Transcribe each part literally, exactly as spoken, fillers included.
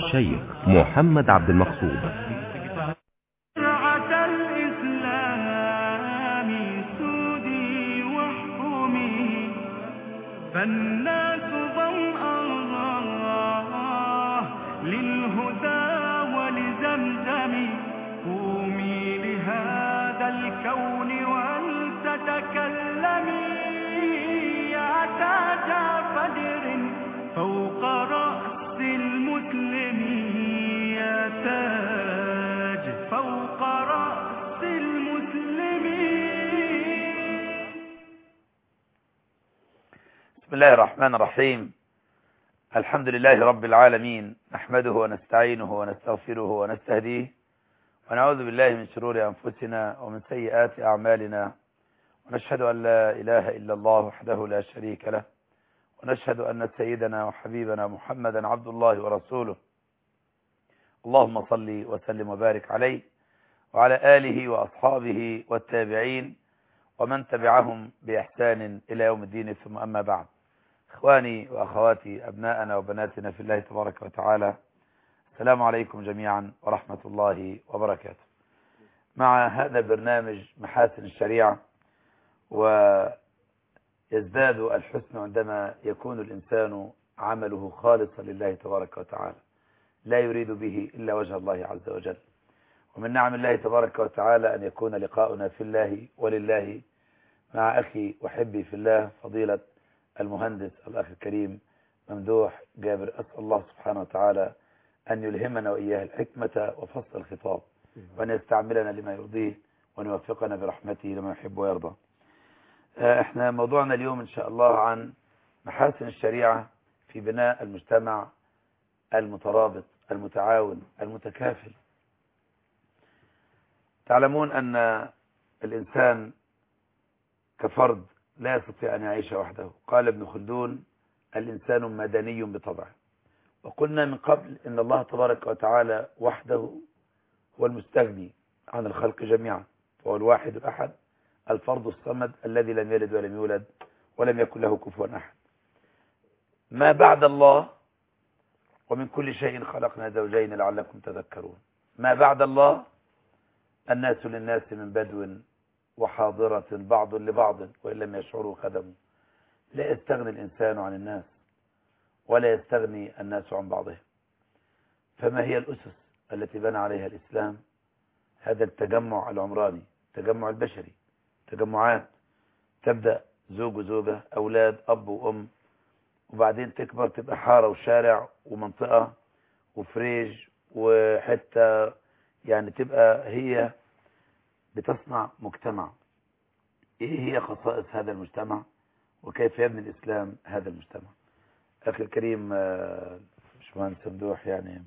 الشيخ محمد عبد المقصود. فالناس ظمآن للهدى ولزمزم، قومي لهذا الكون ولتتكلمي يا تاج فجر فوق رأس المسلم، يا تاج فوق رأس المسلمين. بسم الله الرحمن الرحيم. الحمد لله رب العالمين، نحمده ونستعينه ونستغفره ونستهديه، ونعوذ بالله من شرور أنفسنا ومن سيئات أعمالنا، ونشهد أن لا إله إلا الله وحده لا شريك له، ونشهد أن سيدنا وحبيبنا محمدا عبد الله ورسوله. اللهم صل وسلم وبارك عليه وعلى آله وأصحابه والتابعين ومن تبعهم بإحسان إلى يوم الدين، ثم أما بعد. إخواني وأخواتي، أبناءنا وبناتنا في الله تبارك وتعالى، السلام عليكم جميعا ورحمة الله وبركاته. مع هذا البرنامج محاسن الشريعة، ويزداد الحسن عندما يكون الإنسان عمله خالصا لله تبارك وتعالى، لا يريد به إلا وجه الله عز وجل. ومن نعم الله تبارك وتعالى أن يكون لقاؤنا في الله ولله مع أخي وحبي في الله فضيلة المهندس الأخ الكريم ممدوح جابر. أسأل الله سبحانه وتعالى أن يلهمنا وإياه الحكمة وفصل الخطاب، وأن يستعملنا لما يرضيه، وأن يوفقنا برحمته لما يحب ويرضى. احنا موضوعنا اليوم إن شاء الله عن محاسن الشريعة في بناء المجتمع المترابط المتعاون المتكافل. تعلمون أن الإنسان كفرد لا يستطيع أن يعيش وحده. قال ابن خلدون: الإنسان مدني بطبعه. وقلنا من قبل إن الله تبارك وتعالى وحده هو المستغني عن الخلق جميعا، وهو الواحد الأحد الفرد الصمد الذي لم يلد ولم يولد ولم يكن له كفوا أحد. ما بعد الله: ومن كل شيء خلقنا زوجين لعلكم تذكرون. ما بعد الله: الناس للناس من بدو وحاضرة بعض لبعض وإن لم يشعروا خدموا. لا يستغني الإنسان عن الناس، ولا يستغني الناس عن بعضهم. فما هي الأسس التي بنى عليها الإسلام هذا التجمع العمراني، التجمع البشري؟ تجمعات تبدأ زوج وزوجة، أولاد، أب وأم، وبعدين تكبر تبقى حارة وشارع ومنطقة وفريج وحتى، يعني تبقى هي بتصنع مجتمع. ايه هي خصائص هذا المجتمع وكيف يبني الإسلام هذا المجتمع؟ أخي الكريم باشمهندس ممدوح، يعني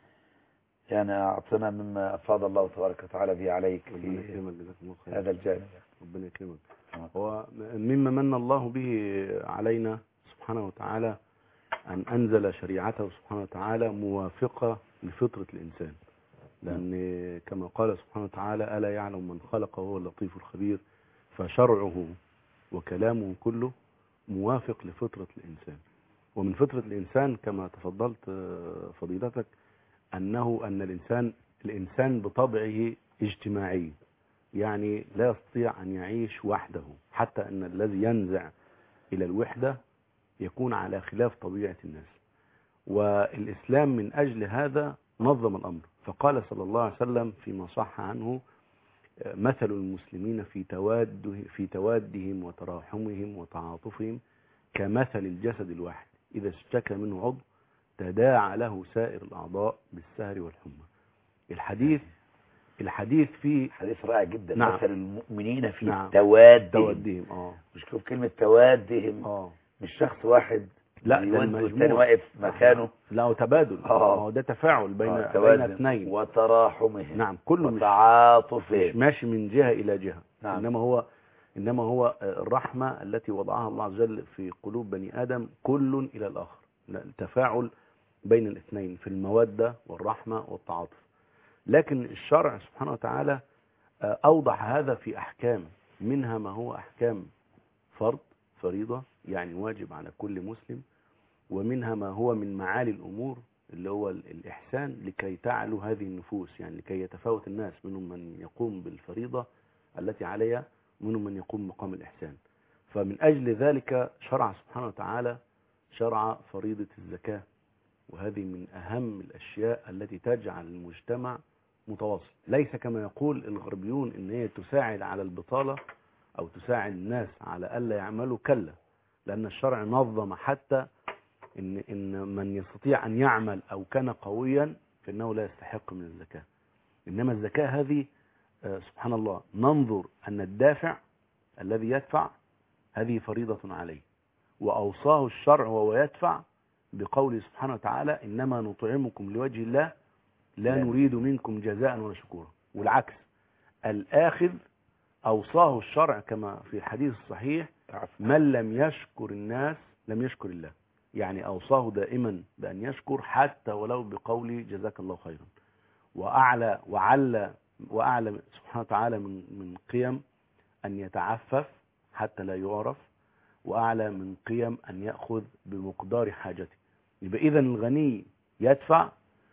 يعني أعطنا مما أفاض الله تبارك وتعالى به عليك في هذا الجانب. ربنا يكرمك. هو مما من الله به علينا سبحانه وتعالى أن أنزل شريعته سبحانه وتعالى موافقة لفطرة الإنسان، لأن كما قال سبحانه وتعالى: ألا يعلم من خلق وهو اللطيف الخبير. فشرعه وكلامه كله موافق لفطرة الإنسان. ومن فطرة الإنسان كما تفضلت فضيلتك أنه أن الإنسان الإنسان بطبعه اجتماعي، يعني لا يستطيع أن يعيش وحده، حتى أن الذي ينزع إلى الوحدة يكون على خلاف طبيعة الناس. والإسلام من أجل هذا نظم الأمر، فقال صلى الله عليه وسلم فيما صح عنه: مثل المسلمين في تواده في توادهم وتراحمهم وتعاطفهم كمثل الجسد الواحد إذا اشتكى منه عضو تداعى له سائر الأعضاء بالسهر والحمى. الحديث الحديث فيه حديث رائع جدا. نعم. مثل المؤمنين في نعم. توادهم. توادهم اه مش شوف كلمة توادهم اه مش شخص واحد لا، ده والثاني المجموع واقف مكانه. لا، هو تبادل. اه هو ده تفاعل بين آه. بين اثنين. وتراحمهم. نعم. كله مش وتعاطفهم، مش ماشي من جهة إلى جهة. نعم. إنما هو إنما هو الرحمة التي وضعها الله عز وجل في قلوب بني آدم كل إلى الآخر، التفاعل بين الاثنين في المودة والرحمة والتعاطف. لكن الشرع سبحانه وتعالى أوضح هذا في أحكام، منها ما هو أحكام فرض فريضة يعني واجب على كل مسلم، ومنها ما هو من معالي الأمور اللي هو الإحسان لكي تعلو هذه النفوس، يعني لكي يتفاوت الناس، منهم من يقوم بالفريضة التي عليها، منهم من يقوم مقام الإحسان. فمن أجل ذلك شرع سبحانه وتعالى شرع فريضة الزكاة، وهذه من أهم الأشياء التي تجعل المجتمع متواصل، ليس كما يقول الغربيون إن هي تساعد على البطالة أو تساعد الناس على ألا يعملوا، كلا، لأن الشرع نظم حتى إن, إن من يستطيع أن يعمل أو كان قويا فإنه لا يستحق من الزكاة. إنما الزكاة هذه سبحان الله ننظر أن الدافع الذي يدفع هذه فريضة عليه، وأوصاه الشرع وهو يدفع بقوله سبحانه وتعالى إنما نطعمكم لوجه الله لا نريد منكم جزاء ولا شكورا. والعكس الآخذ أوصاه الشرع كما في الحديث الصحيح من لم يشكر الناس لم يشكر الله، يعني أوصاه دائما بأن يشكر حتى ولو بقول جزاك الله خيرا. وأعلى وعلى وأعلى سبحانه وتعالى من من قيم أن يتعفف حتى لا يعرف، وأعلى من قيم أن يأخذ بمقدار حاجته. يبقى إذا الغني يدفع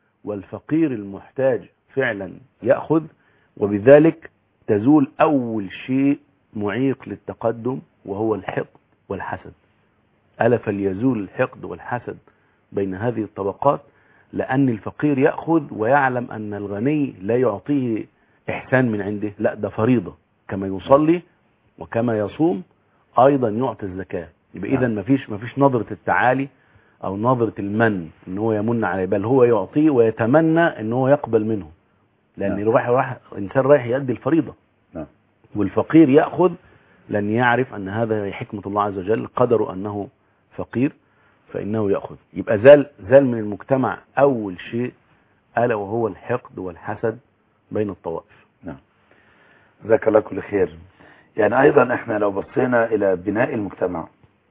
والفقير المحتاج فعلا يأخذ، وبذلك تزول أول شيء معيق للتقدم وهو الحقد والحسد. ألا فليزول الحقد والحسد بين هذه الطبقات، لأن الفقير يأخذ ويعلم أن الغني لا يعطيه إحسان من عنده، لا ده فريضة، كما يصلي وكما يصوم أيضا يعطي الزكاة. يبقى إذا مفيش مفيش نظرة التعالي أو نظرة المن إن هو يمن عليه، بل هو يعطيه ويتمنى إن هو يقبل منه، لأن الواحد راح إنسان رايح يؤدي الفريضة. والفقير يأخذ لن يعرف أن هذا حكمة الله عز وجل، قدر أنه فقير فإنه يأخذ. يبقى زال زال من المجتمع أول شيء ألا وهو الحقد والحسد بين الطوائف. نعم، جزاك الله كل خير. يعني أيضا إحنا لو بصينا إلى بناء المجتمع،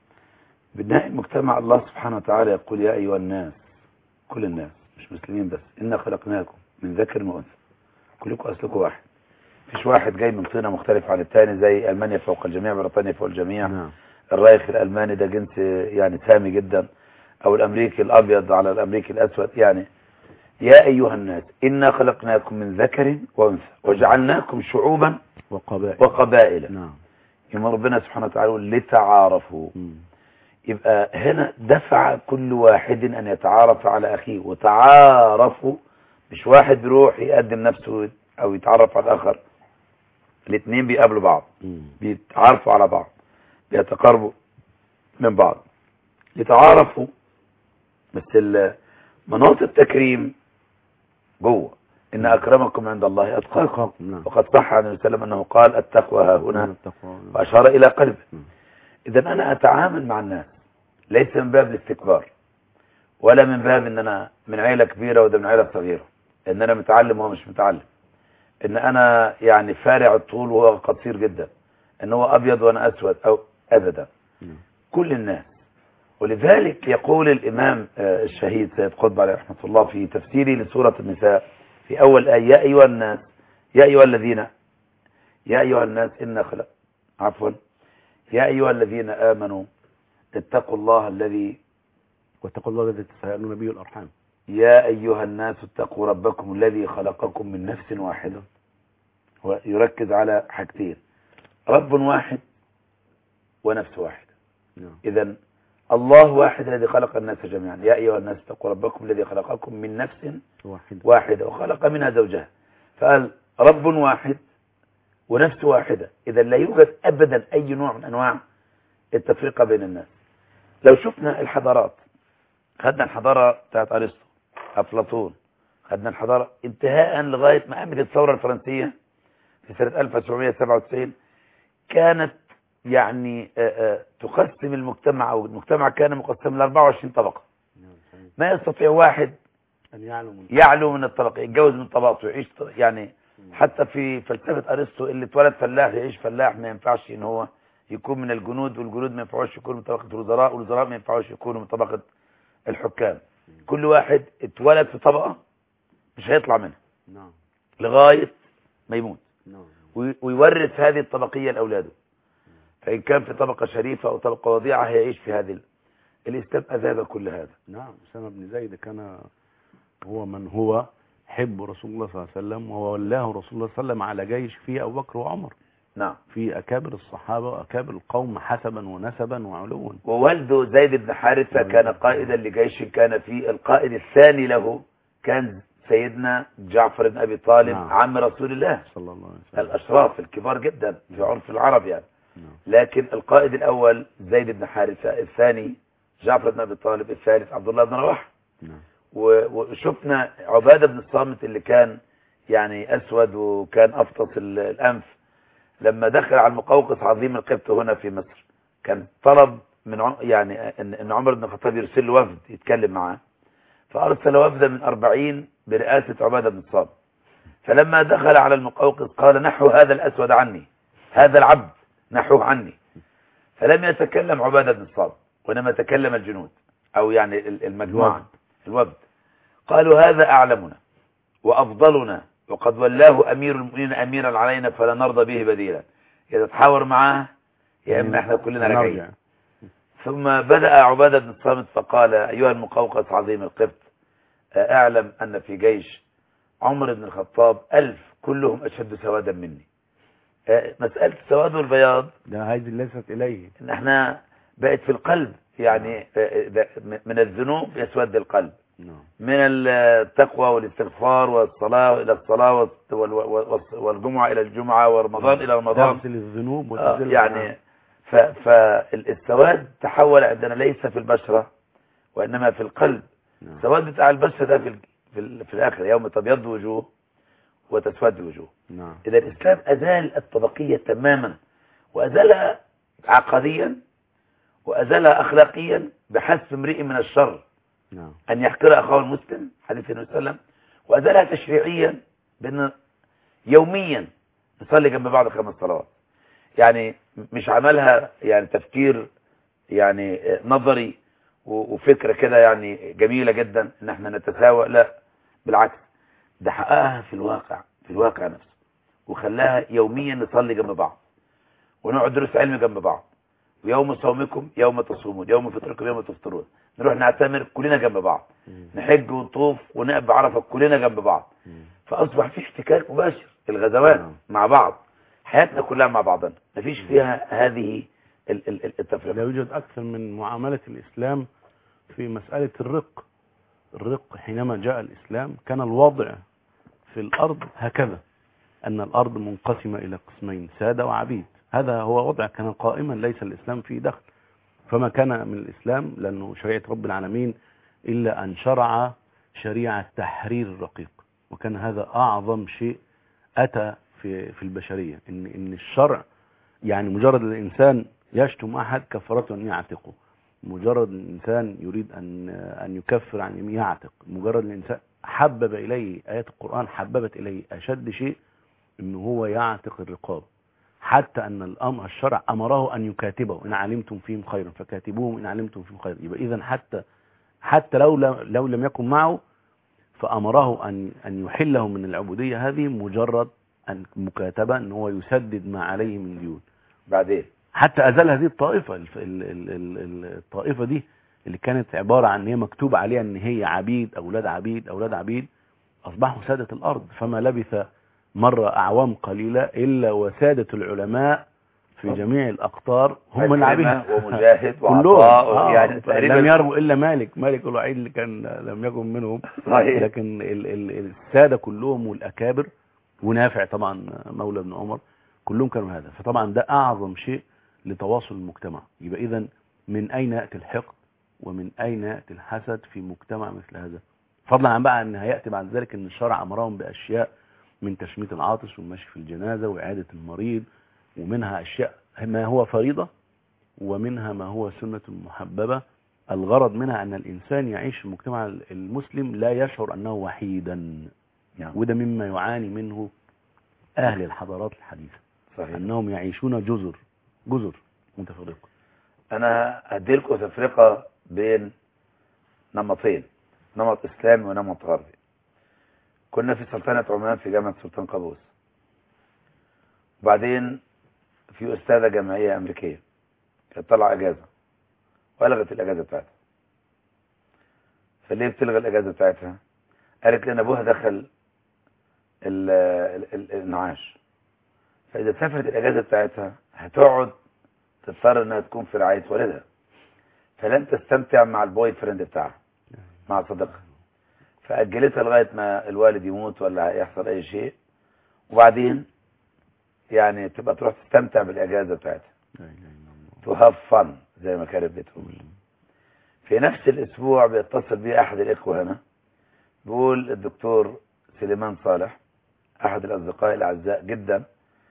بناء المجتمع الله سبحانه وتعالى يقول يا أيها الناس، كل الناس مش مسلمين بس، إنا خلقناكم من ذكر وأنثى، كلكم أصلكم واحد، مفيش واحد جاي من طينة مختلف عن الثاني، زي ألمانيا فوق الجميع، بريطانيا فوق الجميع. نعم. الرايخ الألماني ده جنس يعني سامي جدا، أو الأمريكي الأبيض على الأمريكي الأسود. يعني يا أيها الناس إنا خلقناكم من ذكر وأنثى وجعلناكم شعوبا وقبائل, وقبائل. نعم. يبقى ربنا سبحانه وتعالى لتعارفوا. م. يبقى هنا دفع كل واحد أن يتعارف على أخيه، وتعارفوا مش واحد بيروح يقدم نفسه أو يتعرف على الآخر، الاثنين بيقابلوا بعض، م. بيتعارفوا على بعض، بيتقربوا من بعض، يتعارفوا. بس مناطق التكريم جوه، إن أكرمكم عند الله أتقاكم. نعم. وقد صح عن النبي صلى الله عليه وسلم أنه قال التقوى ها هنا، وأشار إلى قلبه. إذا أنا أتعامل مع الناس ليس من باب الاستكبار، ولا من باب إن أنا من عيلة كبيرة وده من عيلة صغيرة، إن أنا متعلم وهو مش متعلم، إن أنا يعني فارع الطول وهو قصير جدا، إن هو أبيض وأنا أسود، أو أبدا. كل الناس. ولذلك يقول الإمام الشهيد سيد قطب عليه رحمة الله في تفسيره لسورة النساء في أول آية يا أيها الناس، يا أيها الذين يا أيها الناس إن خلق عفوا يا أيها الذين آمنوا اتقوا الله الذي واتقوا الله الذي تساءلون به الأرحام. يا أيها الناس اتقوا ربكم الذي خلقكم من نفس واحدة. ويركز على حاجتين، رب واحد ونفس واحدة. إذن الله واحد الذي خلق الناس جميعا. يا أيها الناس اتقوا ربكم الذي خلقكم من نفس واحدة, واحدة وخلق منها زوجها. فقال رب واحد ونفس واحدة. إذا لا يوجد أبدا أي نوع من أنواع التفرقة بين الناس. لو شفنا الحضارات، خدنا الحضارة بتاعت أرسطو، أفلاطون، خدنا الحضارة انتهاء لغاية ما قامت الثورة الفرنسية في سنة ألف وتسعمائة وسبعة وتسعين، كانت يعني آآ آآ تقسم المجتمع، أو المجتمع كان مقسم ل أربعة وعشرين طبقة. ما يستطيع واحد أن يعلو من, يعلو من الطبقة، يتجوز من طبقته، يعيش يعني. حتى في فلسفة أرسطو اللي اتولد فلاح يعيش فلاح، ما ينفعش ان هو يكون من الجنود، والجنود ما ينفعوش يكونوا من طبقة الوزراء، والوزراء ما ينفعوش يكونوا من طبقة الحكام. كل واحد اتولد في طبقة مش هيطلع منها لغاية ما يموت، ويورث هذه الطبقية لأولاده. فإن كان في طبقة شريفة أو طبقة وضيعة هيعيش في هذه. الإسلام أذاب كل هذا. نعم. أسامة بن زيد كان هو من هو حب رسول الله صلى الله عليه وسلم، وولاه رسول الله صلى الله عليه وسلم على جيش فيه أبو بكر وعمر، نعم، في أكابر الصحابة وأكابر القوم حسبا ونسبا وعلوا. ووالده زيد بن حارثة كان قائدا لجيش كان فيه القائد الثاني له كان سيدنا جعفر بن أبي طالب، نعم. عم رسول الله صلى الله عليه وسلم، الأشراف الكبار جدا في عرف العرب يعني. نعم. لكن القائد الأول زيد بن حارثة، الثاني جعفر بن أبي طالب، الثالث عبد الله بن رواحة. نعم. و- وشفنا عبادة بن الصامت اللي كان يعني أسود وكان أفطس ال- الأنف، لما دخل على المقوقس عظيم القبط هنا في مصر كان طلب من عم يعني ان إن عمر بن الخطاب يرسل له وفد يتكلم معاه، فأرسل وفدا من أربعين برئاسة عبادة بن الصامت. فلما دخل على المقوقس قال: نحو هذا الأسود عني، هذا العبد نحوه عني. فلم يتكلم عبادة بن الصامت، وإنما تكلم الجنود أو يعني المجموعة الوفد. قالوا: هذا أعلمنا وأفضلنا، وقد ولاه أمير المؤمنين أميرا علينا فلا نرضى به بديلا، إذا تحاور معاه يا إما إحنا كلنا راجعين. ثم بدأ عبادة بن الصامت فقال: أيها المقوقس عظيم القبط، أعلم أن في جيش عمر بن الخطاب ألف كلهم أشد سوادا مني. مسألة السواد والبياض ده هذه ليست إليه، إن إحنا بقت في القلب يعني، من الذنوب يسود القلب، من التقوى والاستغفار والصلاة إلى الصلاة والجمعة إلى الجمعة ورمضان إلى رمضان، تغسل الذنوب آه وتزيل يعني فالسواد تحول عندنا ليس في البشرة وإنما في القلب. السواد بتاع البشرة ده في, في, في الآخر يوم تبيض وجوه وتسود وجوه. نعم. إذا الإسلام أزال الطبقية تماما، وأزالها عقديا، وأزالها أخلاقيا بحسب امرئ من الشر نعم. أن يحقر أخاه المسلم، حديث النبي صلى الله عليه وسلم. وأزالها تشريعيا بأن يوميا نصلي جنب بعض خمس صلوات، يعني مش عملها يعني تفكير يعني نظري وفكرة كده يعني جميلة جدا ان احنا نتساوى، لا بالعكس، ده حققها في الواقع، في الواقع نفسه، وخلاها يوميا نصلي جنب بعض، ونقعد دروس علم جنب بعض، ويوم صومكم يوم تصومون، يوم فطركم يوم تفطرون، نروح نعتمر كلنا جنب بعض، نحج ونطوف ونقب عرفة كلنا جنب بعض. فأصبح في احتكاك مباشر، الغزوات مع بعض، حياتنا كلها مع بعضنا، مفيش فيها هذه التفرقة. لا يوجد أكثر من معاملة الإسلام في مسألة الرق. الرق حينما جاء الإسلام كان الوضع في الأرض هكذا، أن الأرض منقسمة إلى قسمين، سادة وعبيد. هذا هو وضع كان قائما، ليس الإسلام فيه دخل. فما كان من الإسلام لأنه شريعة رب العالمين إلا أن شرع شريعة تحرير الرقيق، وكان هذا أعظم شيء أتى في في البشرية، إن إن الشرع يعني مجرد الإنسان يشتم أحد كفرته أن يعتقه، مجرد الإنسان يريد أن أن يكفر عن يمين يعتق، مجرد الإنسان حبب إليه آيات القرآن، حببت إليه أشد شيء إنه هو يعتق الرقاب، حتى أن الأمر الشرع أمره أن يكاتبه، إن علمتم فيهم خيرا فكاتبوهم إن علمتم فيهم خيرا. يبقى إذن حتى حتى لو لو لم يكن معه فأمره أن أن يحله من العبودية هذه، مجرد أن مكاتبة أن هو يسدد ما عليه من ديون. بعدين حتى أزال هذه الطائفة ال- ال- ال- الطائفة دي اللي كانت عبارة عن هي مكتوب عليها أن هي عبيد أولاد عبيد أولاد عبيد، أصبحوا سادة الأرض. فما لبث مرة أعوام قليلة إلا وسادة العلماء في جميع الأقطار هم العبيد ومجاهد كلهم. وعطاء يعني تقريبا لم يروا إلا مالك مالك الوحيد اللي كان لم يكن منهم. صحيح. لكن ال- ال- السادة كلهم والأكابر، ونافع طبعا مولى ابن عمر، كلهم كانوا هذا. فطبعا ده أعظم شيء لتواصل المجتمع. يبقى إذن من أين يأتي الحقد ومن أين يأتي الحسد في مجتمع مثل هذا؟ فضلا عن بقى أن هيأتي بعد ذلك أن الشرع أمرهم بأشياء من تشميت العاطس والمشي في الجنازة وإعادة المريض، ومنها أشياء ما هو فريضة ومنها ما هو سنة محببة. الغرض منها أن الإنسان يعيش في المجتمع المسلم لا يشعر أنه وحيدا. يعني. وده مما يعاني منه أهل الحضارات الحديثة. صحيح. أنهم يعيشون جزر جزر متفرقة. أنا هديلكم تفرقة بين نمطين، نمط إسلامي ونمط غربي. كنا في سلطنة عمان في جامعة سلطان قابوس، وبعدين في أستاذة جامعية أمريكية كانت طلع أجازة وألغت الأجازة بتاعتها. فليه بتلغي الأجازة بتاعتها؟ قالت لي ان ابوها دخل ال- ال- ال- النعاش، فاذا سافرت الاجازه بتاعتها هتقعد تضطر انها تكون في رعايه والدها، فلن تستمتع مع البوي فريند بتاعها مع صديقها، فاجلتها لغايه ما الوالد يموت ولا يحصل اي شيء، وبعدين يعني تبقى تروح تستمتع بالاجازه بتاعتها to have fun زي ما كانت بتقول. في نفس الاسبوع بيتصل بي احد الاخوه هنا، بيقول الدكتور سليمان صالح احد الاصدقاء الاعزاء جدا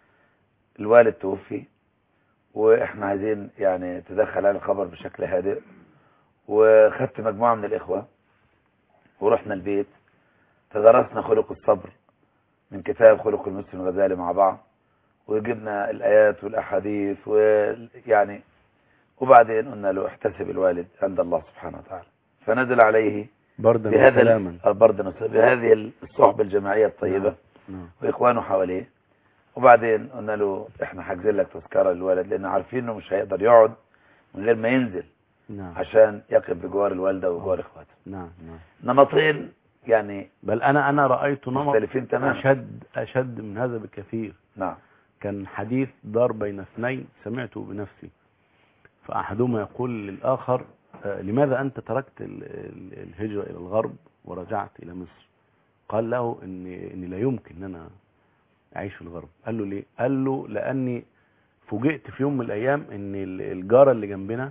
الوالد توفي، واحنا عايزين يعني تدخل على الخبر بشكل هادئ. وخدت مجموعه من الاخوه ورحنا البيت، تدرسنا خلق الصبر من كتاب خلق المسلم الغزالي مع بعض، وجبنا الايات والاحاديث ويعني، وبعدين قلنا له احتسب الوالد عند الله سبحانه وتعالى، فنزل عليه بردا بهذا وسلاما. بردا بهذه الصحبة الجماعية الطيبة نعم. واخوانه حواليه. وبعدين قلنا له احنا حاجزين لك تذكرة للولد، لان عارفين انه مش هيقدر يقعد من غير ما ينزل نعم. عشان يقف بجوار الوالدة وجوار اخواته. نعم نعم. نمطين يعني بل انا انا رايت نمط مختلفين تماما. اشد اشد من هذا بكثير. نعم. كان حديث دار بين اثنين سمعته بنفسي، فاحدهما يقول للاخر آه، لماذا انت تركت ال- ال- الهجرة الى الغرب ورجعت الى مصر؟ قال له ان ان لا يمكن ان انا اعيش في الغرب. قال له ليه؟ قال له لاني فوجئت في يوم من الايام ان ال- الجارة اللي جنبنا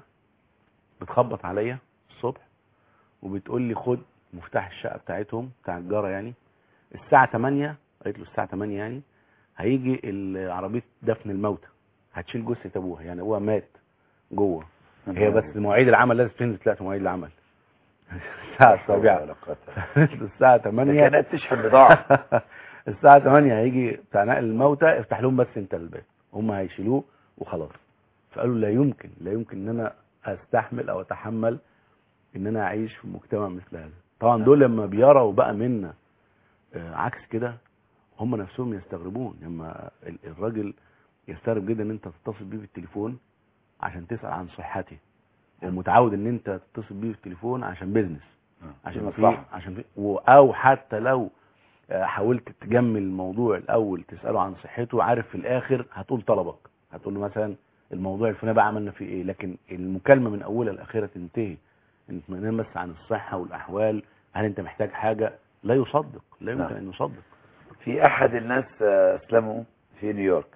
بتخبط عليا الصبح وبتقول لي خد مفتاح الشقة بتاعتهم بتاع الجارة، يعني الساعة تمانية، قالت له الساعة تمانية يعني هيجي عربية دفن الموتى هتشيل جثة ابوها، يعني ابوها مات جوه، هي بس مواعيد العمل لازم تنزل تلاقي مواعيد العمل الساعة السابعة الساعة تمانية كانت تشحن بضاعة الساعة تمانية هيجي بتاع نقل الموتى، افتح لهم بس انت الباب، هم هيشيلوه وخلاص. فقالوا لا يمكن لا يمكن ان انا استحمل او اتحمل ان انا اعيش في مجتمع مثل هذا. طبعا دول لما بيروا بقى منا آه، عكس كده هم نفسهم يستغربون، لما ال- الراجل يستغرب جدا ان انت تتصل بيه بالتليفون عشان تسأل عن صحته، ومتعود ان انت تتصل بيه بالتليفون عشان بيزنس، عشان في عشان في و- او حتى لو آه، حاولت تجمل الموضوع الاول تسأله عن صحته، عارف في الاخر هتقول طلبك، هتقول له مثلا الموضوع الفلاني بقى عملنا فيه ايه، لكن المكالمة من اولها لاخرها تنتهي نتمنى بس عن الصحة والاحوال، هل انت محتاج حاجة، لا يصدق، لا يمكن نعم. ان يصدق. في احد الناس آه، اسلموا في نيويورك،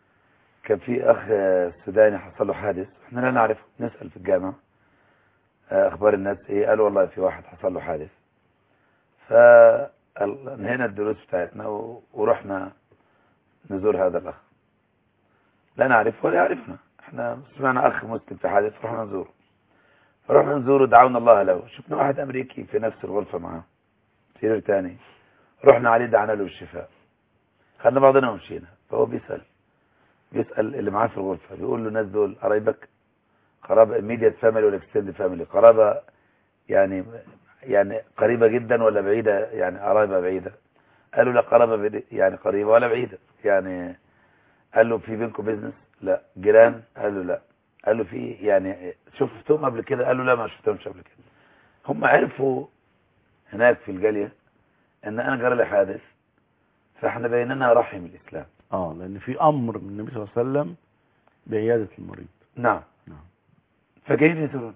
كان في اخ آه، سوداني حصل له حادث، احنا لا نعرفه، نسأل في الجامعة آه، اخبار الناس ايه، قالوا والله في واحد حصل له حادث. فانهينا الدروس بتاعتنا و- ورحنا نزور هذا الاخ، لا نعرفه ولا يعرفنا، احنا سمعنا اخ مسلم في حادث رحنا نزوره، فرحنا نزوره دعونا الله له، شفنا واحد امريكي في نفس الغرفة معاه سرير تاني، رحنا عليه دعنا له الشفاء، خدنا بعضنا ومشينا. فهو بيسأل بيسأل اللي معاه في الغرفة، بيقول له الناس دول قرايبك، قرابة immediate family ولا extended family، قرابة يعني يعني قريبة جدا ولا بعيدة، يعني قرابة بعيدة؟ قالوا لا قرابة بعيدة، يعني قريبة ولا بعيدة يعني. قال له في بينكم بيزنس؟ لا. جيران؟ قال له لا. قال له في يعني شفتهم قبل كده؟ قال له لا ما شفتهمش قبل كده. هم عرفوا هناك في الجالية ان انا جرى لي حادث، فاحنا بيننا رحم الاسلام. اه لان في امر من النبي صلى الله عليه وسلم بعيادة المريض. نعم. نعم. فجايين يزوروني،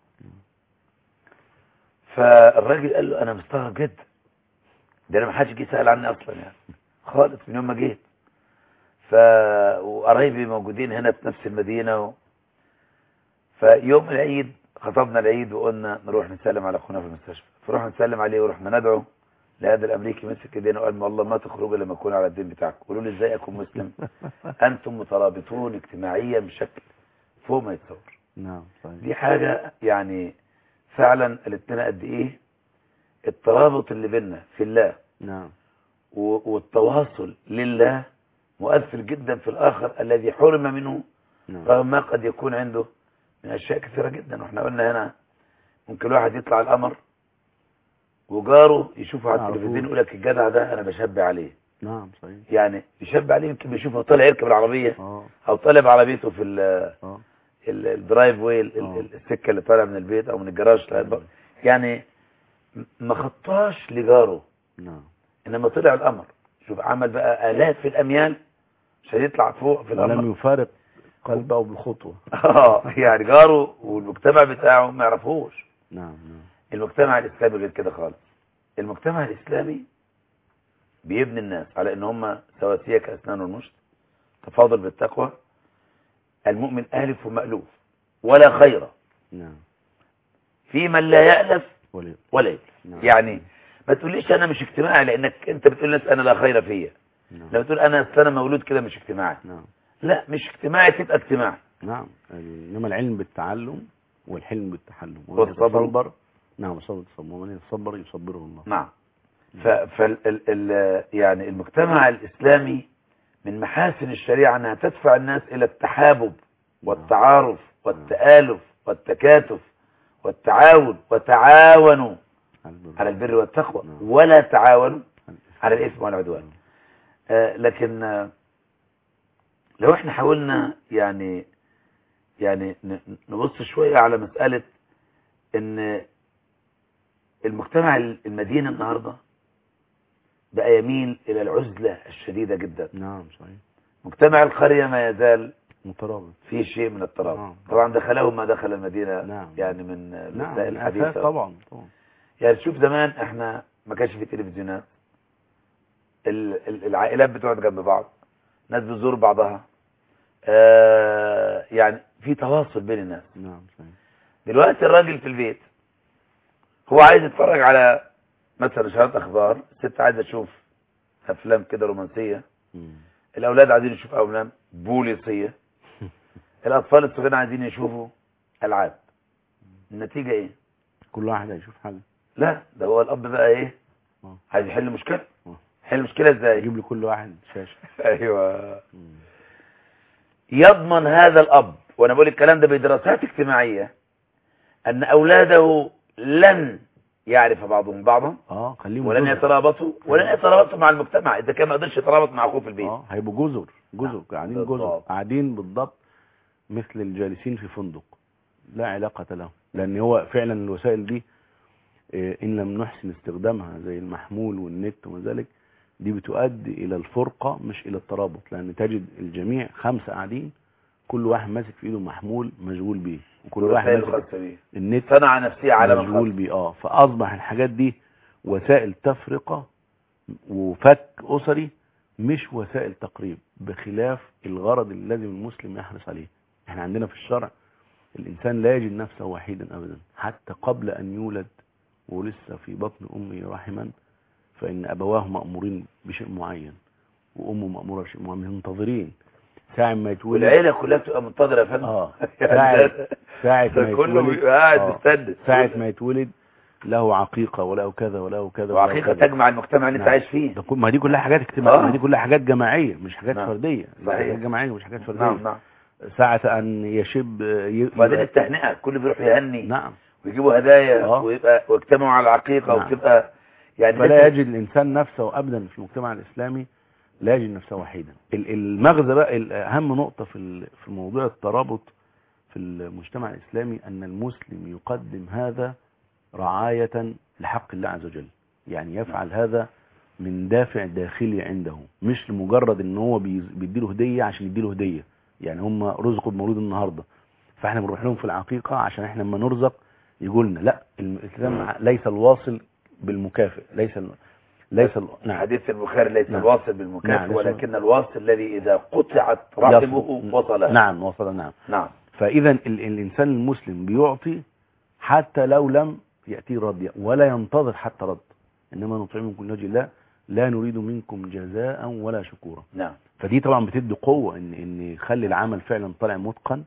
فالراجل قال له انا مستغرب جدا، ده انا ما حدش جه سأل عني اصلا يعني خالص من يوم ما جيت، ف وقرايبي موجودين هنا في نفس المدينة و... فيوم العيد خطبنا العيد وقلنا نروح نسلم على اخونا في المستشفى، فروحنا نسلم عليه ورحنا ندعو لهذا الامريكي مسك ايدينا وقال والله ما تخرجوا لما اكون على الدين بتاعكم. قولوا لي ازاي اكون مسلم؟ انتم مترابطون اجتماعيا بشكل فوق ما يتصور. نعم صحيح. دي حاجة يعني فعلا قالت لنا قد ايه الترابط اللي بيننا في الله، نعم. و- والتواصل لله مؤثر جدا في الآخر الذي حرم منه، نعم. رغم ما قد يكون عنده من أشياء كثيرة جدا. واحنا قلنا هنا ممكن واحد يطلع القمر وجاره يشوفه على نعم. التلفزيون يقول لك الجدع ده انا بشبه عليه، نعم صحيح. يعني يشبه عليه، يمكن بيشوفه طالع يركب العربية اه او طالع بعربيته في ال اه ال- الدرايف واي ال- آه. ال- السكة اللي طالع من البيت او من الجراج، يعني م- ما خطاش لجاره نعم. انما طلع القمر، شوف عمل بقى آلاف في الاميال عشان يطلع فوق في القمر، ولم يفارق قلبه بالخطوة. اه يعني جاره والمجتمع بتاعه ما يعرفوش. نعم نعم. المجتمع الاسلامي غير كده خالص. المجتمع الاسلامي بيبني الناس على ان هم سواسية كأسنان المشط، تفاضل بالتقوى، المؤمن آلف ومألوف ولا خير نعم. في من لا يألف ولي. ولا يألف. نعم. يعني ما تقوليش انا مش اجتماعي، لانك انت بتقول لناس انا لا خير فيا. نعم. لما تقول انا أصل انا مولود كده مش اجتماعي، نعم. لا مش اجتماعي تبقى اجتماعي. نعم. انما العلم بالتعلم والحلم بالتحلم والصبر. يتصبر. نعم الصبر يتصبر، ومن يتصبر يصبره الله. نعم. ف فال ال ال يعني المجتمع الاسلامي من محاسن الشريعة انها تدفع الناس الى التحابب والتعارف والتآلف والتكاتف والتعاون، وتعاونوا على البر والتقوى ولا تعاونوا على الإثم والعدوان. آه لكن آه لو احنا حاولنا يعني يعني نبص شوية على مسألة ان المجتمع المدينة النهاردة بقى يميل الى العزلة الشديدة جدا. نعم صحيح. مجتمع القرية ما يزال مترابط، في شيء من الترابط. نعم. طبعا دخله ما دخل المدينة. نعم. يعني من نعم الوسائل الحديثة. طبعا طبعا. يعني شوف زمان احنا ما كانش في تلفزيونات، العائلات بتقعد جنب بعض، ناس بتزور بعضها، آه يعني في تواصل بين الناس. نعم صحيح. دلوقتي الراجل في البيت هو عايز يتفرج على مثلا شهادة اخبار، الست عايزه تشوف افلام كده رومانسيه، مم. الاولاد عايزين يشوفوا افلام بوليسيه، الاطفال الصغيرين عايزين يشوفوا العاب. النتيجه ايه؟ كل واحد هيشوف حاجه. لا ده هو الاب بقى ايه؟ اه عايز يحل مشكله. اه يحل مشكله ازاي؟ يجيب لكل واحد شاشه. ايوه. مم. يضمن هذا الاب، وانا بقول الكلام ده بدراسات اجتماعيه، ان اولاده لن يعرف بعضهم بعضا، اه خليهم ولن جزر. يترابطوا ولن يترابطوا مع المجتمع اذا كان ما قدرش يترابط مع اخوه في البيت. اه هيبقوا جزر جزر قاعدين جزر بالضبط. قاعدين بالضبط مثل الجالسين في فندق لا علاقة لهم، لان هو فعلا الوسائل دي إيه ان لم نحسن استخدامها زي المحمول والنت وما ذلك دي بتؤدي الى الفرقة مش الى الترابط، لان تجد الجميع خمسة قاعدين كل واحد ماسك في ايده محمول مشغول بيه، وكل واحد ماسك النت صنع نفسيه عالم مشغول بيه. اه فاصبح الحاجات دي وسائل تفرقة وفك اسري مش وسائل تقريب، بخلاف الغرض اللي لازم المسلم يحرص عليه. احنا عندنا في الشرع الانسان لا يجد نفسه وحيدا ابدا حتى قبل ان يولد ولسه في بطن امه رحما، فان ابواه مامورين بشيء معين وامه ماموره بشيء معين، منتظرين ساعه ما يتولد، والعيله كلها بتبقى منتظره يا فندم. اه ساعه ساعه ما ده كله يتولد بيبقى قاعد آه. مستند ساعه ما يتولد له عقيقه وله كذا وله كذا وله وعقيقه كذا. تجمع المجتمع اللي انت نعم. عايش فيه. ده كل ما دي كلها حاجات اجتماعيه، آه. ما دي كلها حاجات جماعيه مش حاجات نعم. فرديه، صحيح. حاجات جماعيه مش حاجات فرديه. نعم نعم. ساعه ان يشب ي... وبعدين التهنئه كله بيروح يهني. نعم. ويجيبوا هدايا آه. ويبقى ويجتمعوا على العقيقه. نعم. وتبقى يعني فلا يجد الانسان نفسه ابدا في المجتمع الاسلامي، لا يجد نفسه وحيدا. المغزى بقى اهم نقطه في في موضوع الترابط في المجتمع الاسلامي ان المسلم يقدم هذا رعايه لحق الله عز وجل، يعني يفعل هذا من دافع داخلي عنده، مش لمجرد ان هو بيديله هديه عشان يديله هديه. يعني هم رزقوا بمولود النهارده فاحنا بنروح لهم في العقيقه عشان احنا لما نرزق يقولنا لا، الاسلام ليس الواصل بالمكافئ، ليس ال... ليس ال... نعم. حديث البخاري ليس نعم. الواصل بالمكافئ. نعم. ولكن الواصل الذي اذا قطعت رحمه وصل. نعم وصل. نعم نعم. فاذا ال... الانسان المسلم بيعطي حتى لو لم ياتيه رد، ولا ينتظر حتى رد، انما نطعمكم لوجه الله لا نريد منكم جزاء ولا شكورا. نعم. فدي طبعا بتدي قوه ان ان يخلي العمل فعلا طالع متقن،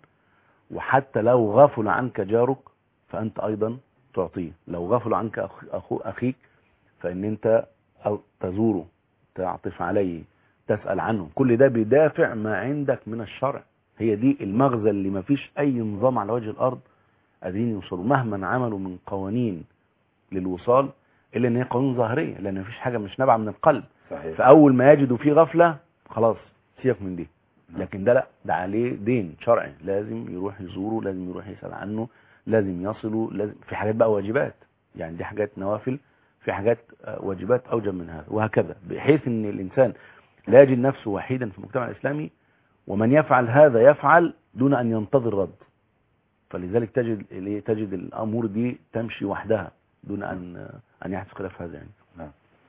وحتى لو غفل عنك جارك فانت ايضا تعطيه، لو غفل عنك اخو اخيك فان انت أو تزوره تعطف عليه تسأل عنه، كل ده بيدافع ما عندك من الشرع. هي دي المغزى اللي ما فيش اي نظام على وجه الارض قادرين يوصلوا مهما عملوا من قوانين للوصال، الا ان هي قوانين ظاهريه، لان ما فيش حاجه مش نابعه من القلب. صحيح. فاول ما يجدوا فيه غفله خلاص سيبك من دي. لكن ده لا، ده عليه دين شرعي، لازم يروح يزوره، لازم يروح يسأل عنه، لازم يصله، لازم في حاجات بقى واجبات، يعني دي حاجات نوافل، في حاجات واجبات أوجب من هذا، وهكذا، بحيث أن الإنسان لا يجد نفسه وحيدا في المجتمع الإسلامي، ومن يفعل هذا يفعل دون أن ينتظر رد. فلذلك تجد تجد الأمور دي تمشي وحدها دون أن أن يحدث خلاف هذا يعني. نعم.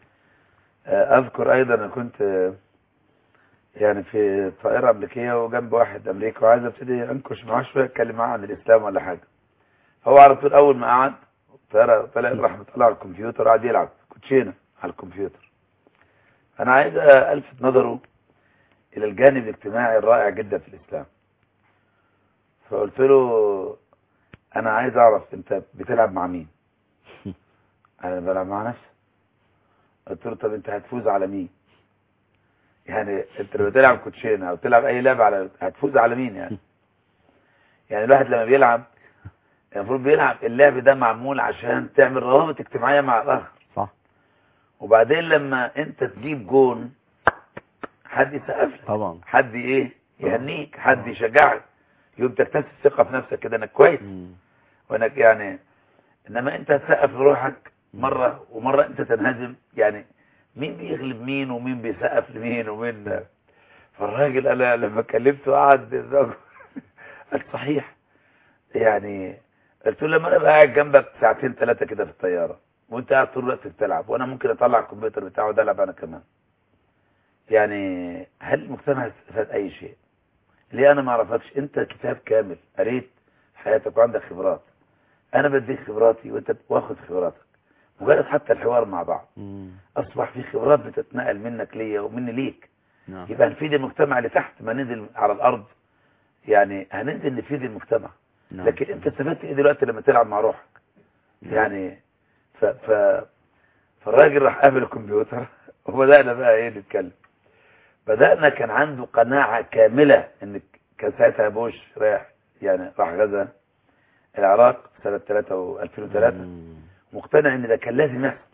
أذكر أيضا أنا كنت يعني في طائرة أمريكية وجنب واحد أمريكي وعايز أبتدي أنكش معاه شوية أتكلم معاه عن الإسلام ولا حاجة. هو على طول أول ما قعد الطائرة طلع راح مطلع على الكمبيوتر وقعد يلعب كوتشينة على الكمبيوتر. أنا عايز ألفت نظره إلى الجانب الاجتماعي الرائع جدا في الإسلام. فقلت له أنا عايز أعرف أنت بتلعب مع مين؟ أنا بلعب مع نفسي. قلت له طب أنت هتفوز على مين؟ يعني أنت لما تلعب كوتشينة أو تلعب أي لعبة على هتفوز على مين يعني؟ يعني الواحد لما بيلعب المفروض بيلعب اللعب ده معمول عشان تعمل روابط اجتماعية مع الآخر. صح. وبعدين لما أنت تجيب جون حد يسقف لك، طبعا، حد إيه يهنيك، حد يشجعك، يوم تكتسب ثقة في نفسك كده انك كويس وانك يعني. انما انت تسقف لروحك مرة ومرة انت تنهزم، يعني مين بيغلب مين ومين بيسقف لمين ومين. فالراجل انا لما كلمته قعد قال صحيح يعني. قلت له لما انا بقى قاعد جنبك ساعتين ثلاثة كده في الطيارة وانت قاعد طول الوقت بتلعب وانا ممكن اطلع الكمبيوتر بتاعه ده العب انا كمان، يعني هل المجتمع استفاد اي شيء؟ ليه انا ما اعرفكش؟ انت كتاب كامل قريت حياتك وعندك خبرات، انا بديك خبراتي وانت واخد خبراتك، مجرد حتى الحوار مع بعض مم. اصبح في خبرات بتتنقل منك ليا ومني ليك. نعم. يبقى هنفيد المجتمع اللي تحت ما ننزل على الارض، يعني هننزل نفيد المجتمع. نعم. لكن انت استفدت ايه دلوقتي لما تلعب مع روحك؟ نعم. يعني ف... ف... فالراجل راح قابل الكمبيوتر وبدأنا بقى ايه نتكلم. بدأنا كان عنده قناعة كاملة ان كان ساعتها بوش رايح يعني راح غزا العراق سنة ثلاثة وألفين وثلاثة، مقتنع ان ده كان لازم يحصل.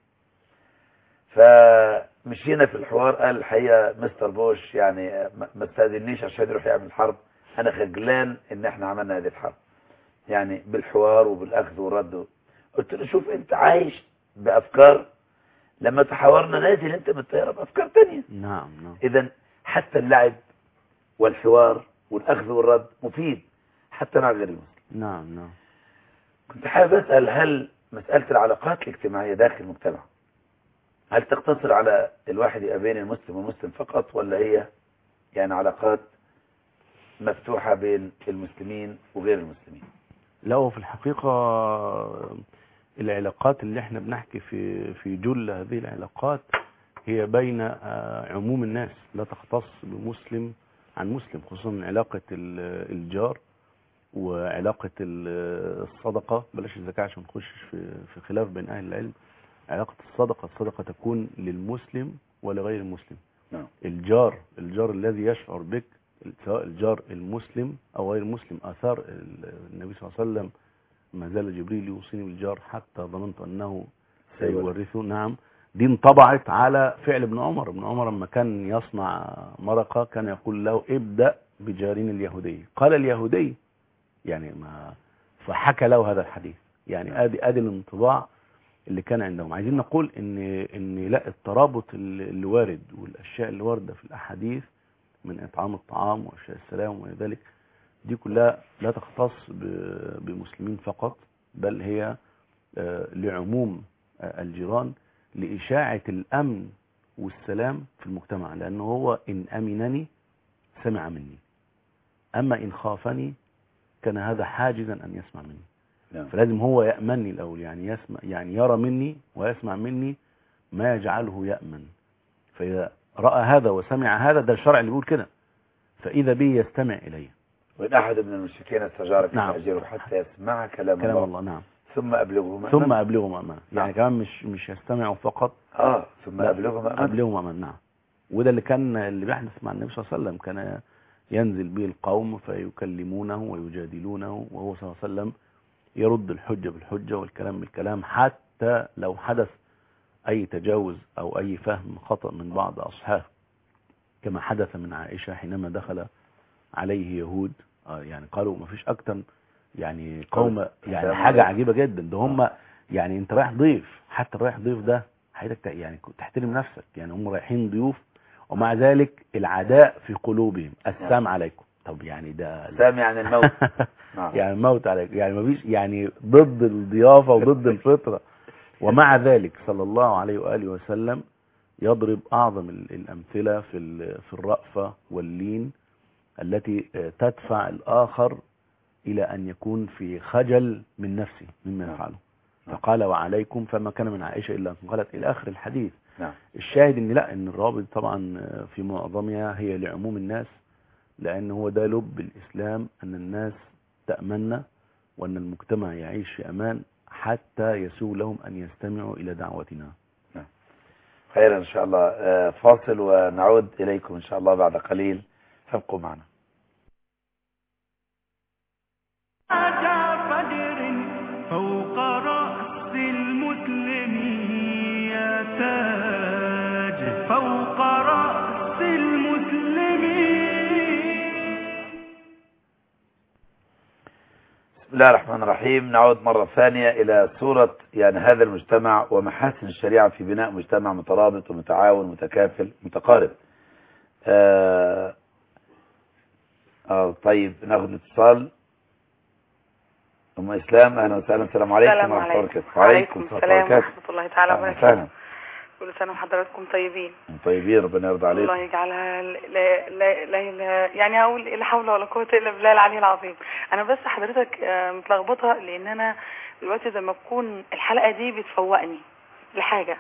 فمشينا في الحوار قال الحقيقة مستر بوش يعني ما استاذنيش عشان يروح يعمل حرب، انا خجلان ان احنا عملنا هذه الحرب، يعني بالحوار وبالاخذ والرد. قلت له شوف انت عايش بافكار، لما تحاورنا نازل انت بالطياره بافكار تانية. نعم نعم. اذا حتى اللعب والحوار والاخذ والرد مفيد حتى مع غير المسلم. نعم نعم. كنت حابب اسال هل مساله العلاقات الاجتماعيه داخل المجتمع هل تقتصر على الواحد بين المسلم والمسلم فقط، ولا هي يعني علاقات مفتوحه بين المسلمين وغير المسلمين؟ لا، هو في الحقيقه العلاقات اللي احنا بنحكي في في جل هذه العلاقات هي بين عموم الناس، لا تختص بمسلم عن مسلم، خصوصا علاقة الجار وعلاقة الصدقة. بلاش الزكاة عشان نخش في في خلاف بين أهل العلم. علاقة الصدقة الصدقة تكون للمسلم ولغير المسلم. نعم. الجار الجار الذي يشعر بك سواء الجار المسلم أو غير المسلم. آثار النبي صلى الله عليه وسلم ما زال جبريل يوصيني بالجار حتى ظننت أنه سيورثه. نعم. دي انطبعت على فعل ابن عمر. ابن عمر لما كان يصنع مرقة كان يقول له ابدأ بجارين اليهودي. قال اليهودي يعني ما فحكى له هذا الحديث. يعني ادي ادي الانطباع اللي كان عندهم. عايزين نقول ان ان لا، الترابط اللي وارد والاشياء اللي وارده في الاحاديث من اطعام الطعام واشياء السلام وما ذلك دي كلها لا تختص بمسلمين فقط، بل هي لعموم الجيران، لإشاعة الأمن والسلام في المجتمع. لأنه هو إن أمنني سمع مني، أما إن خافني كان هذا حاجزا أن يسمع مني. نعم. فلازم هو يأمنني الأول، يعني يسمع، يعني يرى مني ويسمع مني ما يجعله يأمن. فإذا رأى هذا وسمع هذا، ده الشرع اللي بيقول كده، فإذا به يستمع إليه. وإن أحد من المشركين استجارك نعم. فأجره حتى يسمع كلام, كلام الله. الله. نعم. ثم أبلغه مأمن. ثم أبلغه مأمن. نعم. يعني كمان مش مش يستمع فقط. آه ثم أبلغه مأمن. أبلغه مأمن. نعم. وده اللي كان اللي بيحدث مع النبي صلى الله عليه وسلم. كان ينزل به القوم فيكلمونه ويجادلونه وهو صلى الله عليه وسلم يرد الحجة بالحجة والكلام بالكلام، حتى لو حدث أي تجاوز أو أي فهم خطأ من بعض أصحابه، كما حدث من عائشة حينما دخل عليه يهود. يعني قالوا ما فيش أكتر، يعني قوم، يعني حاجة عجيبة جدا. ده هم يعني انت رايح ضيف، حتى رايح ضيف ده حياتك يعني تحترم نفسك، يعني هم رايحين ضيوف ومع ذلك العداء في قلوبهم، السلام عليكم. طب يعني ده سام يعني الموت. يعني الموت عليك، يعني ما فيش، يعني ضد الضيافة وضد الفطرة. ومع ذلك صلى الله عليه وآله وسلم يضرب أعظم الأمثلة في في الرأفة واللين التي تدفع الآخر إلى أن يكون في خجل من نفسه مما يفعله. فقال وعليكم، فما كان من عائشة إلا أن قالت إلى آخر الحديث. الشاهد إن لا، إن الرابط طبعا في معظمها هي لعموم الناس، لأن هو ده لب الإسلام، أن الناس تأمن وأن المجتمع يعيش في أمان حتى يسوء لهم أن يستمعوا إلى دعوتنا. خير إن شاء الله. فاصل ونعود إليكم إن شاء الله بعد قليل، فابقوا معنا. فوق رأس المسلمين يا تاج، فوق رأس المسلمين. بسم الله الرحمن الرحيم. نعود مرة ثانية إلى صورة يعني هذا المجتمع ومحاسن الشريعة في بناء مجتمع مترابط ومتعاون متكافل متقارب. آه آه طيب ناخذ اتصال. أم إسلام، أهلا وسهلا. السلام عليكم ورحمة الله وبركاته. وعليكم السلام ورحمة الله تعالى وبركاته. كل سنة وحضراتكم طيبين. طيبين، ربنا يرضى عليكم. الله يجعلها لا لا لا يعني أقول لا حول ولا قوة إلا بالله العلي العظيم. أنا بس حضرتك متلخبطة لأن أنا دلوقتي زي ما تكون الحلقة دي بتفوقني لحاجة.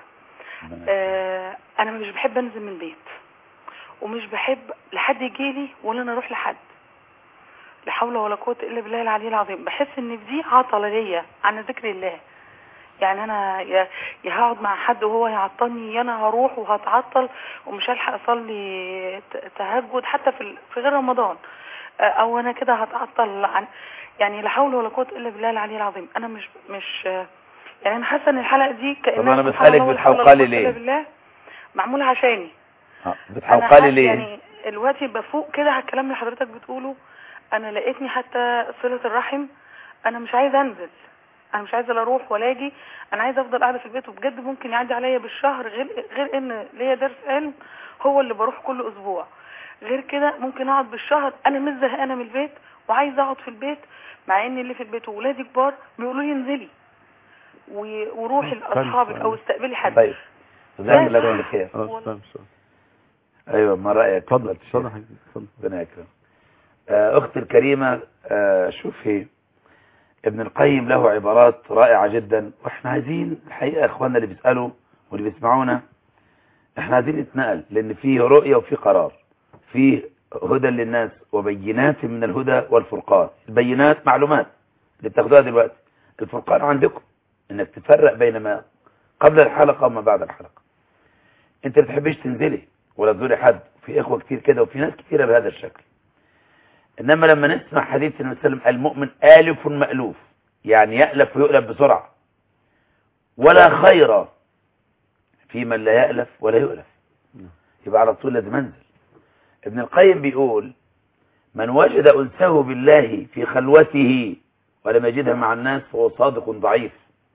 آه أنا مش بحب أنزل من البيت، ومش بحب لحد يجيلي ولا أنا أروح لحد. لا حول ولا قوة إلا بالله العلي العظيم. بحس إن دي عطلة ليا عن ذكر الله. يعني أنا يا هقعد مع حد وهو يعطلني، يا أنا هروح وهتعطل ومش هلحق أصلي تهجد حتى في في غير رمضان، أو أنا كده هتعطل عن يعني لا حول ولا قوة إلا بالله العلي العظيم. أنا مش مش يعني أنا حاسة إن الحلقة دي كأنها طب أنا بسألك بتحوقلي ليه؟ بالله معمولة عشاني. بتحوقلي ليه؟ يعني دلوقتي بفوق كده على الكلام اللي حضرتك بتقوله. أنا لقيتني حتى صلة الرحم، أنا مش عايزة أنزل، أنا مش عايزة لا أروح ولا أجي، أنا عايزة أفضل قاعدة في البيت. وبجد ممكن يعدي عليا بالشهر غير غير إن ليا درس علم هو اللي بروح كل أسبوع. غير كده ممكن أقعد بالشهر أنا مش زهقانة من البيت وعايزة أقعد في البيت، مع إن اللي في البيت وولادي كبار بيقولوا لي انزلي وروحي لأصحابك أو استقبلي حد. طيب جزاك الله خير. أيوة، ما رأيك؟ اتفضل اتفضل اتفضل. ربنا يكرمك. أختي الكريمة، شوفي ابن القيم له عبارات رائعة جدا، واحنا عايزين الحقيقة اخواننا اللي بيسألوا واللي بيسمعونا، احنا عايزين نتنقل، لان فيه رؤية وفيه قرار، فيه هدى للناس وبينات من الهدى والفرقان. البينات معلومات اللي بتاخدوها دلوقتي، الفرقان عندكم انك تفرق بين ما قبل الحلقة وما بعد الحلقة. انت ما بتحبيش تنزلي ولا تزوري حد، في اخوة كتير كده وفي ناس كتيرة بهذا الشكل. إنما لما نسمع حديث النبي صلى الله عليه وسلم المؤمن آلف مألوف، يعني يألف ويؤلف بسرعة، ولا خير في من لا يألف ولا يؤلف، يبقى على طول لازم انزل. ابن القيم بيقول من وجد أنسه بالله في خلوته ولم يجدها مع الناس فهو صادق ضعيف،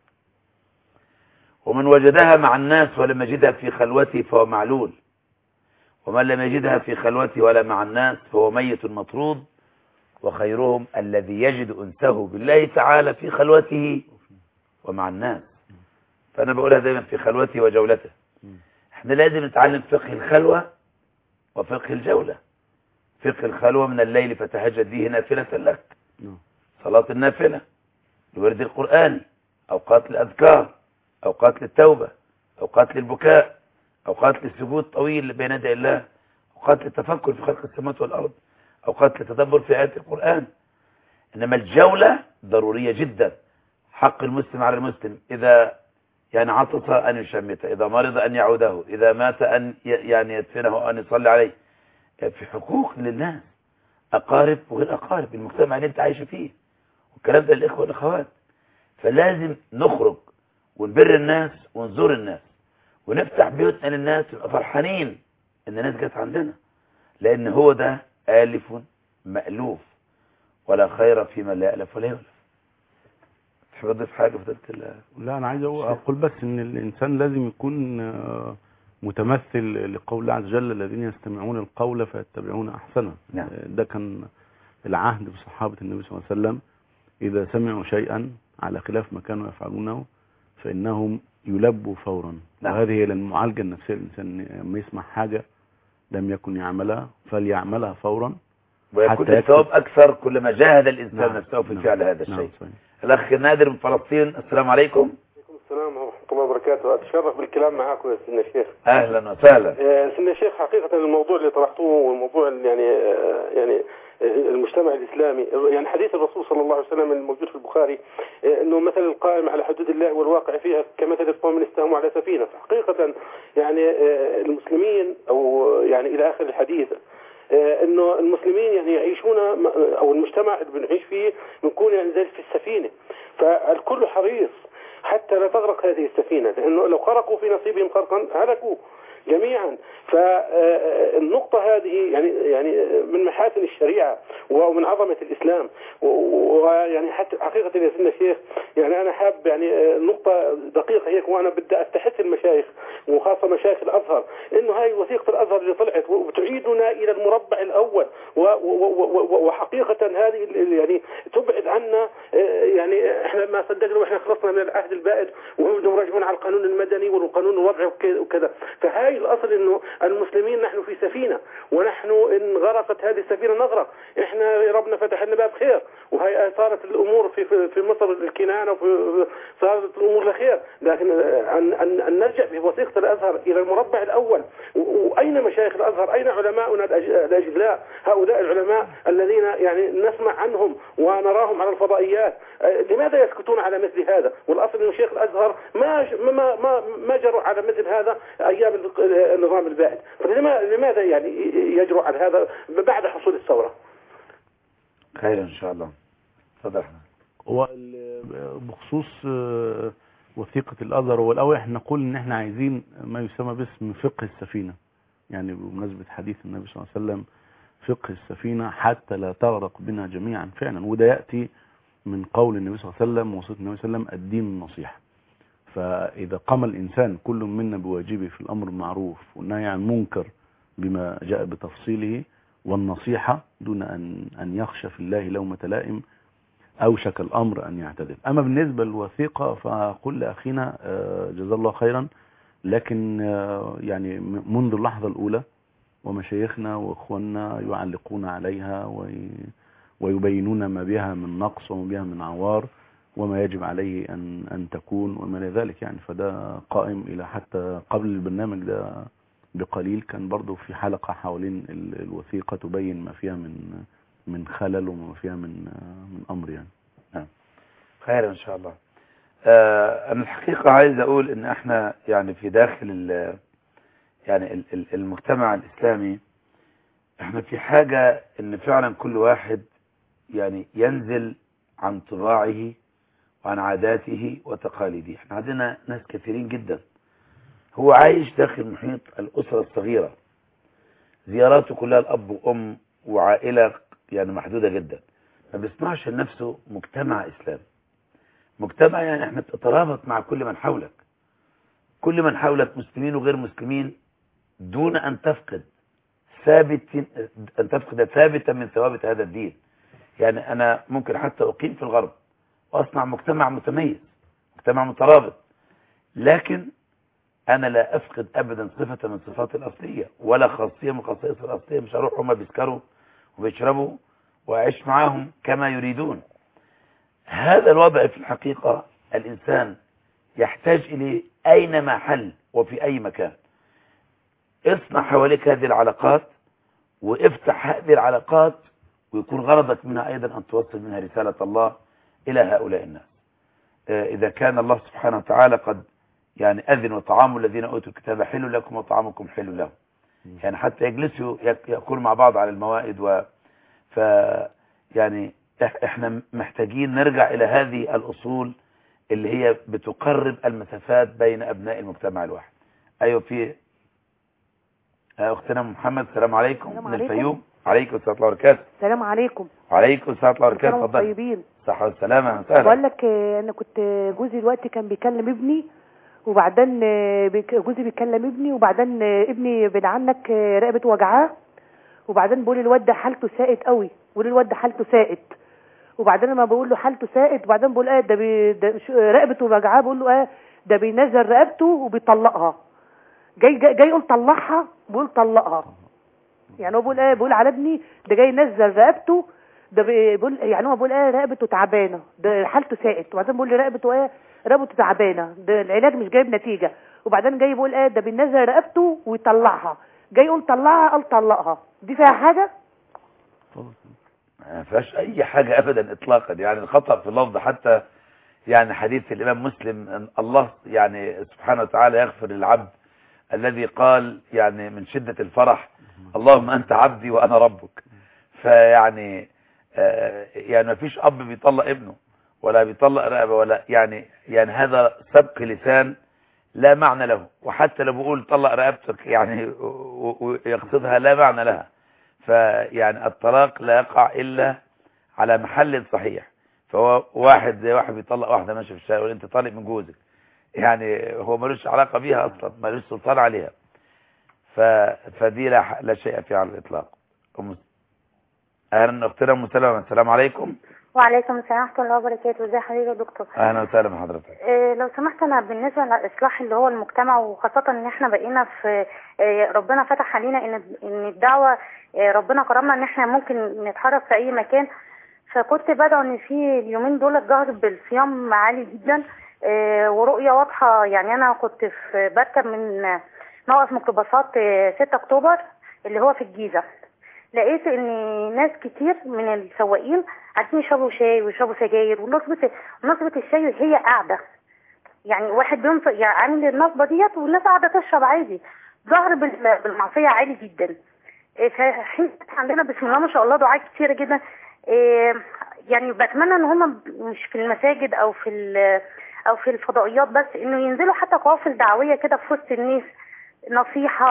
ومن وجدها مع الناس ولم يجدها في خلوته فهو معلول، ومن لم يجدها في خلوته ولا مع الناس فهو ميت مطرود، وخيرهم الذي يجد أنسه بالله تعالى في خلوته ومع الناس. فأنا بقولها دايما في خلوته وجولته. احنا لازم نتعلم فقه الخلوة وفقه الجولة. فقه الخلوة من الليل فتهجد به نافلة لك، صلاة النافلة، الورد القرآني، أوقات الأذكار، أوقات للتوبة، أوقات للبكاء، أوقات للسجود طويل بين يدي الله، أوقات للتفكر في خلق السماوات والأرض، أوقات للتدبر في آيات القرآن. إنما الجولة ضرورية جدا. حق المسلم على المسلم إذا يعني عطس أن يشمته، إذا مرض أن يعوده، إذا مات أن يعني يدفنه أن يصلي عليه. في حقوق للناس، أقارب وغير أقارب، المجتمع اللي أنت عايش فيه، والكلام ده للإخوة والأخوات. فلازم نخرج ونبر الناس ونزور الناس ونفتح بيوتنا للناس، ونبقى فرحانين إن الناس جت عندنا، لأن هو ده آلف مألوف، ولا خير في من لا يألف ولا يؤلف. تحب تضيف حاجة فضلت ال لا أنا عايز أقول بس إن الإنسان لازم يكون آه، متمثل لقول الله عز وجل الذين يستمعون القول فيتبعون أحسنه. نعم. آه، ده كان العهد بصحابة النبي صلى الله عليه وسلم، إذا سمعوا شيئا على خلاف ما كانوا يفعلونه فإنهم يلبوا فورا. نعم. وهذه هي المعالجة النفسية، الإنسان لما يسمع حاجة لم يكن يعملها فليعملها فورا، ويكون حتى الثواب يكتب. أكثر كلما جاهد الإنسان نعم. نفسه في نعم. فعل هذا نعم. الشيء. صحيح. الأخ نادر من فلسطين، السلام عليكم. عليكم السلام ورحمة الله وبركاته. أتشرف بالكلام معكم يا سيدنا الشيخ. أهلا وسهلا. آه، سيدنا الشيخ، حقيقة الموضوع اللي طرحتوه والموضوع اللي يعني آه، يعني آه، المجتمع الإسلامي، يعني حديث الرسول صلى الله عليه وسلم الموجود في البخاري، آه، أنه مثل القائم على حدود الله والواقع فيها كمثل القوم استهموا على سفينة. فحقيقة يعني آه، المسلمين أو يعني إلى آخر الحديث آه، انه المسلمين يعني يعيشون او المجتمع اللي بنعيش فيه بنكون يعني زي في السفينه، فالكل حريص حتى لا تغرق هذه السفينه، لانه لو غرقوا في نصيبهم غرقا هلكوا جميعا. فالنقطة هذه يعني يعني من محاسن الشريعة ومن عظمة الإسلام. ويعني حتى حقيقة يا سيدنا الشيخ يعني أنا حاب يعني نقطة دقيقة هيك، وأنا بدي أستحث المشايخ وخاصة مشايخ الأزهر، إنه هاي وثيقة الأزهر اللي طلعت وتعيدنا إلى المربع الأول، وحقيقة هذه يعني تبعد عنا. يعني إحنا ما صدقنا وإحنا خلصنا من العهد البائد وهم راجعون على القانون المدني والقانون الوضعي وكذا. فهاي الأصل إنه المسلمين نحن في سفينة، ونحن إن غرقت هذه السفينة نغرق. إحنا ربنا فتح لنا باب خير، وهي صارت الأمور في في مصر الكنانة، وفي صارت الأمور لخير. لكن أن أن, أن نرجع بوثيقة الأزهر إلى المربع الأول. وأين مشايخ الأزهر؟ أين علماؤنا الأجلاء؟ هؤلاء العلماء الذين يعني نسمع عنهم ونراهم على الفضائيات، لماذا يسكتون على مثل هذا؟ والأصل إنه شيخ الأزهر ما ما ما ما جروا على مثل هذا أيام النظام البائد، فلماذا يعني يجروا على هذا بعد حصول الثورة؟ خير إن شاء الله. تفضل. وبخصوص وثيقة الأزهر، والأول احنا نقول إن احنا عايزين ما يسمى باسم فقه السفينة، يعني بمناسبة حديث النبي صلى الله عليه وسلم فقه السفينة حتى لا تغرق بنا جميعا فعلا. وده يأتي من قول النبي صلى الله عليه وسلم ووصية النبي صلى الله عليه وسلم الدين النصيحة. فإذا قام الإنسان كل منا بواجبه في الأمر المعروف والنهي عن المنكر بما جاء بتفصيله والنصيحة دون أن أن يخشى في الله لومة لائم، أوشك الأمر أن يعتذر. أما بالنسبة للوثيقة فقل لأخينا جزا الله خيرا، لكن يعني منذ اللحظة الأولى ومشايخنا وإخواننا يعلقون عليها ويبينون ما بها من نقص وما بها من عوار وما يجب عليه أن أن تكون وما لذلك يعني. فده قائم إلى حتى قبل البرنامج ده بقليل كان برضو في حلقة حوالين الوثيقة تبين ما فيها من من خلل وما فيها من من أمر يعني. نعم. خير إن شاء الله. آه أنا الحقيقة عايز أقول إن إحنا يعني في داخل ال يعني المجتمع الإسلامي إحنا في حاجة إن فعلا كل واحد يعني ينزل عن طباعه وعن عاداته وتقاليده. إحنا عندنا ناس كثيرين جدا هو عايش داخل محيط الأسرة الصغيرة، زياراته كلها الأب وأم وعائلة يعني محدودة جدا، ما بيصنعش لنفسه مجتمع إسلامي. مجتمع يعني احنا بتترابط مع كل من حولك، كل من حولك مسلمين وغير مسلمين، دون أن تفقد ثابت أن تفقد ثابتا من ثوابت هذا الدين. يعني أنا ممكن حتى أقيم في الغرب وأصنع مجتمع متميز، مجتمع مترابط، لكن أنا لا أفقد أبدا صفة من صفات الأصلية ولا خاصية من خصائص الأصلية. مش هروح هما بيسكروا وبيشربوا وأعيش معاهم كما يريدون. هذا الوضع في الحقيقة الإنسان يحتاج إليه أينما حل وفي أي مكان. اصنع حواليك هذه العلاقات وافتح هذه العلاقات، ويكون غرضك منها أيضا أن توصل منها رسالة الله إلى هؤلاء الناس. إذا كان الله سبحانه وتعالى قد يعني أذن وطعام الذين أوتوا الكتاب حل لكم وطعامكم حل لهم، يعني حتى يجلسوا يأكلوا مع بعض على الموائد. و ف يعني احنا محتاجين نرجع إلى هذه الأصول اللي هي بتقرب المسافات بين أبناء المجتمع الواحد. أيوة في أختنا محمد، السلام عليكم من الفيوم. عليكم السلام ورحمة الله وبركاته. السلام عليكم. وعليكم السلام ورحمة الله وبركاته. كلكم اتفضل. طيبين. صحة والسلامة. وسهلا. بقول لك آه، انا كنت جوزي دلوقتي كان بيكلم ابني، وبعدين آه، بيك- جوزي بيكلم ابني، وبعدين آه، ابني بعد عنك آه، رقبته وجعاه، وبعدين بقول الواد ده حالته سائد قوي، بقول الواد ده حالته سائد، وبعدين لما بقول له حالته سائد وبعدين بقول اه ده, بي ده ش- رقبته وجعاه، بقول له اه ده بينزل رقبته وبيطلقها. جاي جاي, جاي يقول طلعها، بقول طلقها. يعني هو بيقول ايه، بيقول على ابني ده جاي ينزل رقبته، ده بيقول يعني هو بيقول ايه رقبته تعبانه، ده حالته سائد، وبعدين بيقول لي رقبته ايه رقبته تعبانه، ده العلاج مش جايب نتيجه، وبعدين جاي بيقول ايه ده بينزل رقبته ويطلعها، جاي يقول طلعها قال طلقها. دي فيها حاجه؟ ما فيهاش اي حاجة ابدا اطلاقا. يعني الخطأ في اللفظ حتى، يعني حديث الامام مسلم ان الله يعني سبحانه وتعالى يغفر للعبد الذي قال يعني من شدة الفرح اللهم انت عبدي وانا ربك. فيعني آه يعني ما فيش اب بيطلق ابنه ولا بيطلق رقبه ولا يعني يعني هذا سبق لسان لا معنى له. وحتى لو بقول طلق رقبتك يعني ويقصدها لا معنى لها. فيعني الطلاق لا يقع الا على محل صحيح. فهو واحد زي واحد بيطلق واحده ماشيه في الشارع يقول انت طالق من جوزك، يعني هو ملوش علاقه بيها اصلا، ملوش سلطان عليها. ف... فدي لا, لا شيء فيها على الاطلاق. أم... اهلا اختنا ام سلمى. السلام عليكم. وعليكم السلام ورحمه الله وبركاته. ازي حضرتك يا دكتور؟ اهلا وسهلا بحضرتك. إيه لو سمحت، انا بالنسبه للاصلاح اللي هو المجتمع، وخاصه ان احنا بقينا في إيه ربنا فتح علينا ان ان الدعوه إيه ربنا كرمنا ان احنا ممكن نتحرك في اي مكان. فكنت بدعو ان في اليومين دول الظهر بالصيام عالي جدا إيه ورؤيه واضحه. يعني انا كنت في بركب من موقف ميكروباصات ستة اكتوبر اللي هو في الجيزه، لقيت ان ناس كتير من السواقين عايزين يشربوا شاي ويشربوا سجاير، ونصبة نصبة الشاي هي قاعده، يعني واحد بينصب يعني عامل النصبه ديت والناس قاعده تشرب عادي. ظهر بال- بالمعصيه عالي جدا. إيه فحين عندنا بسم الله ما شاء الله دعاء كتيره جدا. إيه يعني بتمنى ان هم مش في المساجد او في ال- او في الفضائيات بس، انه ينزلوا حتى قوافل دعويه كده في وسط الناس، نصيحة.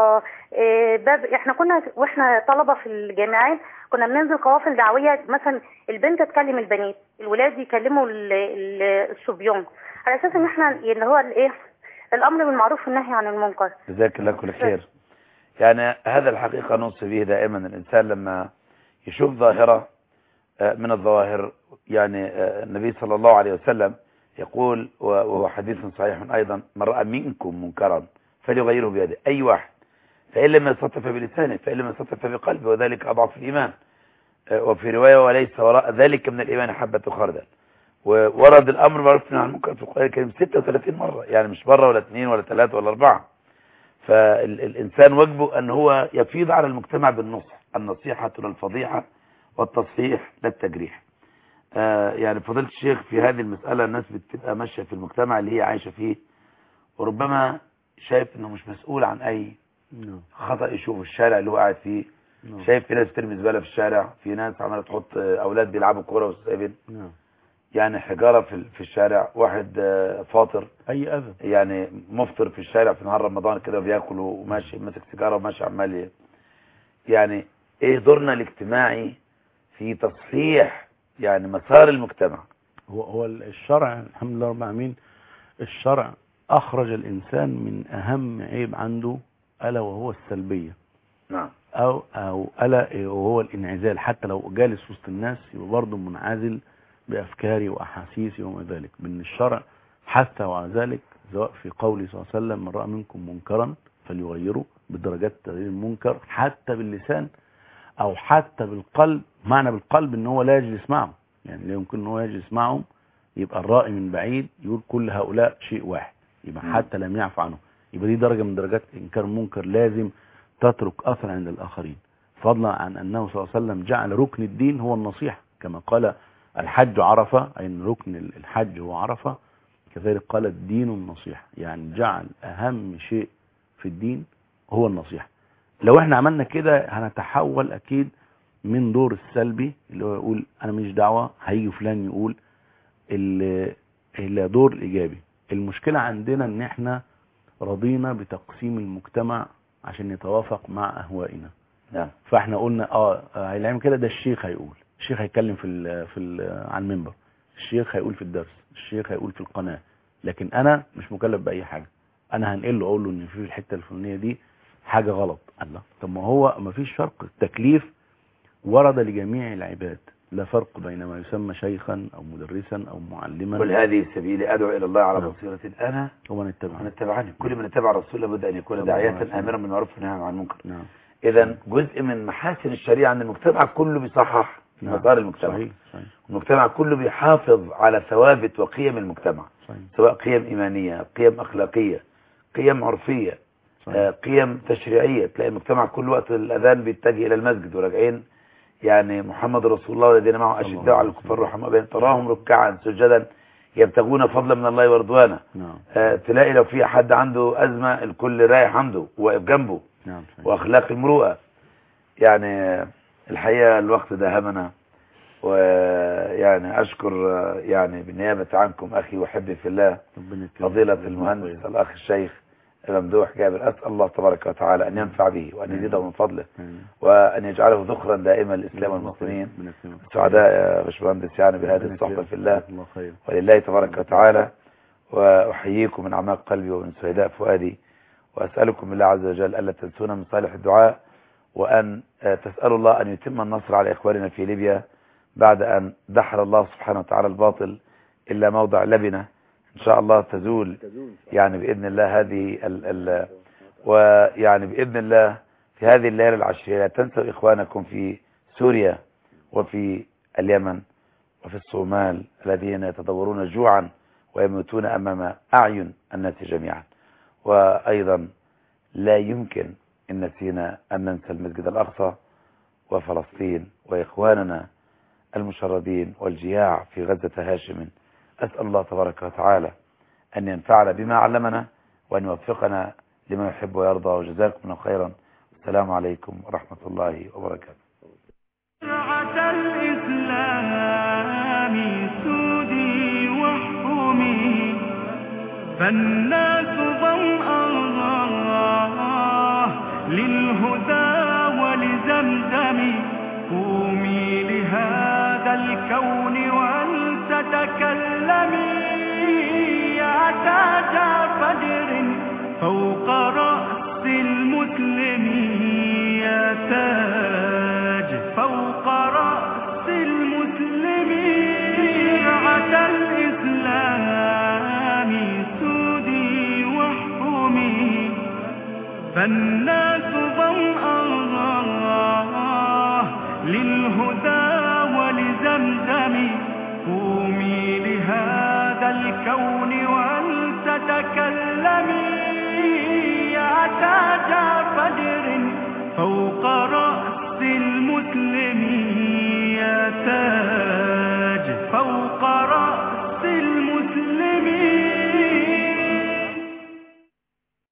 إيه باب احنا كنا واحنا طلبة في الجامعات كنا بننزل قوافل دعوية، مثلا البنت تكلم البنات، الولاد يكلموا ال- ال- الصبيان، على اساس ان احنا اللي هو الايه الامر بالمعروف والنهي عن المنكر. جزاك الله كل خير. يعني هذا الحقيقة نوصي به دائما. الانسان لما يشوف ظاهرة آه، من الظواهر، يعني آه، النبي صلى الله عليه وسلم يقول وهو حديث صحيح ايضا من رأى منكم منكرا فليغيره بيده، اي واحد، فإن لم يستطع فبلسانه، فإن لم يستطع فبقلبه، وذلك أضعف الإيمان. وفي رواية وليس وراء ذلك من الإيمان حبة خردل. وورد الأمر معروف عن المنكر في القرآن الكريم ستة وثلاثين مرة، يعني مش مرة ولا اثنين ولا ثلاثة ولا أربعة. فالإنسان واجبه أن هو يفيض على المجتمع بالنصح، النصيحة للفضيحة والتصحيح للتجريح. آه يعني فضيلة الشيخ في هذه المسألة الناس بتبقى ماشية في المجتمع اللي هي عايشة فيه، وربما شايف انه مش مسؤول عن اي خطأ يشوفه الشارع اللي هو قاعد فيه. شايف في ناس ترمي زبالة في الشارع، في ناس عمالة تحط اولاد بيلعبوا كورة وسايبين يعني حجارة في في الشارع، واحد فاطر اي اذى يعني مفطر في الشارع في نهار رمضان كده وبياكل وماشي ماسك سيجارة وماشي عمال. يعني ايه دورنا الاجتماعي في تصحيح يعني مسار المجتمع؟ هو هو الشرع الحمد لله رب العالمين، الشرع أخرج الإنسان من أهم عيب عنده ألا وهو السلبية. نعم. أو أو ألا وهو الانعزال، حتى لو جالس وسط الناس يبقى برضه منعزل بأفكاري وأحاسيسي وما ذلك. من الشرع حتى وعلى ذلك، سواء في قوله صلى الله عليه وسلم من رأى منكم منكرا فليغيره بدرجات تغيير المنكر، حتى باللسان أو حتى بالقلب. معنى بالقلب إن هو لا يجلس معه، يعني لا يمكن إن هو يجلس معهم، يبقى الرأي من بعيد يقول كل هؤلاء شيء واحد، يبقى حتى لم يعفو عنه. يبقى دي درجة من درجات إنكار المنكر، لازم تترك أثر عند الآخرين، فضلا عن أنه صلى الله عليه وسلم جعل ركن الدين هو النصيحة، كما قال الحج عرفة، أي أن ركن الحج هو عرفة، كذلك قال الدين النصيحة، يعني جعل أهم شيء في الدين هو النصيحة. لو احنا عملنا كده هنتحول أكيد من دور السلبي اللي هو يقول أنا مش دعوة، هيجي فلان يقول، إلى دور الإيجابي. المشكلة عندنا ان احنا رضينا بتقسيم المجتمع عشان يتوافق مع اهوائنا. نعم. فاحنا قلنا اه هيعمل كده، ده الشيخ هيقول، الشيخ هيتكلم في ال في ال على المنبر، الشيخ هيقول في الدرس، الشيخ هيقول في القناة، لكن انا مش مكلف باي حاجة. انا هنقل له اقول له ان في الحتة الفلانية دي حاجة غلط. الله، طب ما هو ما فيش فرق، التكليف ورد لجميع العباد، لا فرق بين ما يسمى شيخا او مدرسا او معلما. قل هذه سبيلي ادعو الى الله على نعم. بصيرة انا ومن اتبعني. ومن اتبعني. كل من اتبع الرسول لابد ان يكون صلى داعية الله عليه وسلم. امرا بالمعروف ونهيا عن المنكر. نعم. اذا جزء من محاسن الشريعة ان المجتمع كله بيصحح نعم. مسار المجتمع. صحيح. صحيح. المجتمع كله بيحافظ على ثوابت وقيم المجتمع، صحيح. سواء قيم إيمانية، قيم أخلاقية، قيم عرفية، آه، قيم تشريعية. تلاقي المجتمع كل وقت الأذان بيتجه إلى المسجد وراجعين يعني محمد رسول الله والذين معه أشداء على الكفار رحماء بين تراهم ركعا سجدا يبتغون فضلا من الله ورضوانه. نعم. آه، تلاقي لو في حد عنده أزمة الكل رايح عنده وواقف جنبه. نعم. صحيح. وأخلاق المروءة. يعني الحقيقة الوقت ده همنا، ويعني أشكر يعني بالنيابة عنكم أخي وحبي في الله فضيلة المهندس الأخ الشيخ ممدوح جابر. أسأل الله تبارك وتعالى أن ينفع به وأن يزيده من فضله وأن يجعله ذخرا دائما للإسلام والمسلمين. سعداء يا باشمهندس يعني بهذه الصحبة في الله ولله تبارك وتعالى، وأحييكم من أعماق قلبي ومن سهداء فؤادي، وأسألكم بالله عز وجل ألا تنسونا من صالح الدعاء، وأن تسألوا الله أن يتم النصر على إخواننا في ليبيا بعد أن دحر الله سبحانه وتعالى الباطل إلا موضع لبنة إن شاء الله تزول يعني بإذن الله هذه ال ال ويعني بإذن الله في هذه الليلة العشرية لا تنسوا إخوانكم في سوريا وفي اليمن وفي الصومال الذين يتدورون جوعا ويموتون أمام أعين الناس جميعا. وأيضا لا يمكن إن نسينا أن ننسى المسجد الأقصى وفلسطين وإخواننا المشردين والجياع في غزة هاشم. أسأل الله تبارك وتعالى أن ينفعنا بما علمنا وأن يوفقنا لما يحب ويرضى، وجزاكم الله خيرا. السلام عليكم ورحمة الله وبركاته. شرعة الإسلام سودي واحكمي فالناس ظمأ للهدى ولزمزم قومي لهذا الكون ولتتكلمي يا تاج فجر فوق رأس المسلم يا تاج فوق رأس المسلم. شرعة الإسلام سودي واحكمي فالناس ظمأ للهدى ولزمزم قومي لهذا الكون ولتتكلمي يا تاج فجر فوق رأس المسلم يا تاج